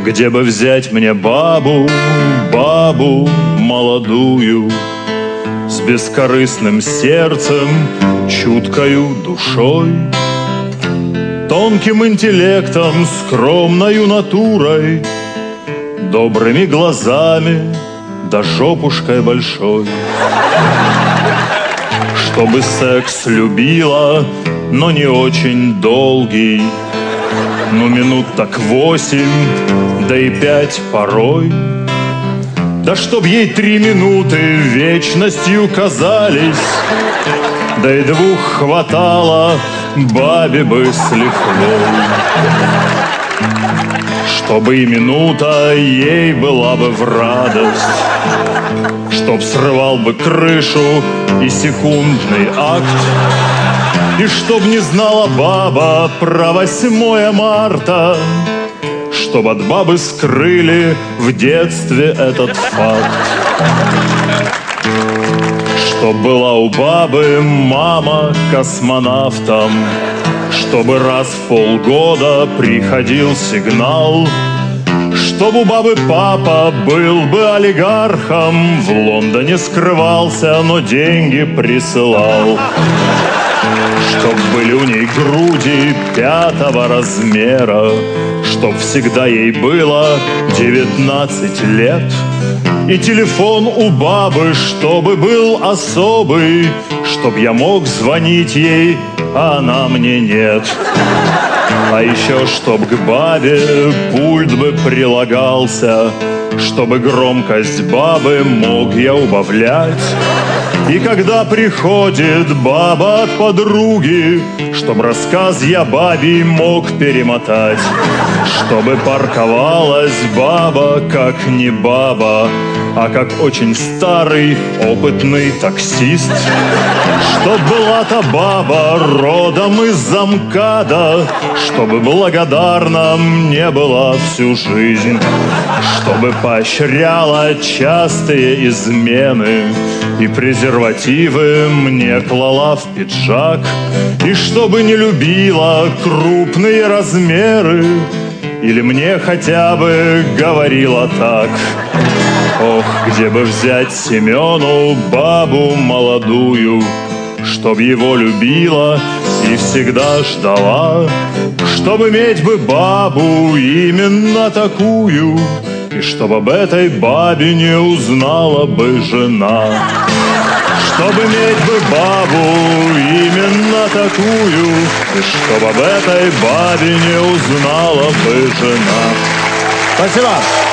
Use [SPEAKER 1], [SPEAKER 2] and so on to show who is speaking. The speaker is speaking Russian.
[SPEAKER 1] Где бы взять мне бабу, бабу молодую, с бескорыстным сердцем, чуткою душой, тонким интеллектом, скромною натурой, добрыми глазами да жопушкой большой. Чтобы секс любила, но не очень долгий, ну минут так 8, да и 5 порой. Да чтоб ей 3 минуты вечностью казались, да и 2 хватало, бабе бы с лихвой. Чтобы и минута ей была бы в радость, чтоб срывал бы крышу и секундный акт, и чтоб не знала баба про 8 марта, чтоб от бабы скрыли в детстве этот факт. Чтоб была у бабы мама космонавтом, чтобы раз в полгода приходил сигнал, чтоб у бабы папа был бы олигархом, в Лондоне скрывался, но деньги присылал. Чтоб были у ней груди 5-го размера, чтоб всегда ей было 19 лет, и телефон у бабы, чтобы был особый, чтоб я мог звонить ей, а она мне нет. А еще чтоб к бабе пульт бы прилагался, чтобы громкость бабы мог я убавлять. И когда приходит баба от подруги, чтоб рассказ я бабе мог перемотать. Чтобы парковалась баба как не баба, а как очень старый опытный таксист. Чтоб была-то баба родом из МКАДа, чтобы благодарна мне была всю жизнь. Чтобы поощряла частые измены и презервативы мне клала в пиджак. И чтобы не любила крупные размеры, или мне хотя бы говорила так: ох, где бы взять Семену бабу молодую, чтоб его любила и всегда ждала, чтоб иметь бы бабу именно такую, и чтоб об этой бабе не узнала бы жена. Чтоб иметь бы бабу именно такую, и чтоб об этой бабе не узнала бы жена.
[SPEAKER 2] Спасибо.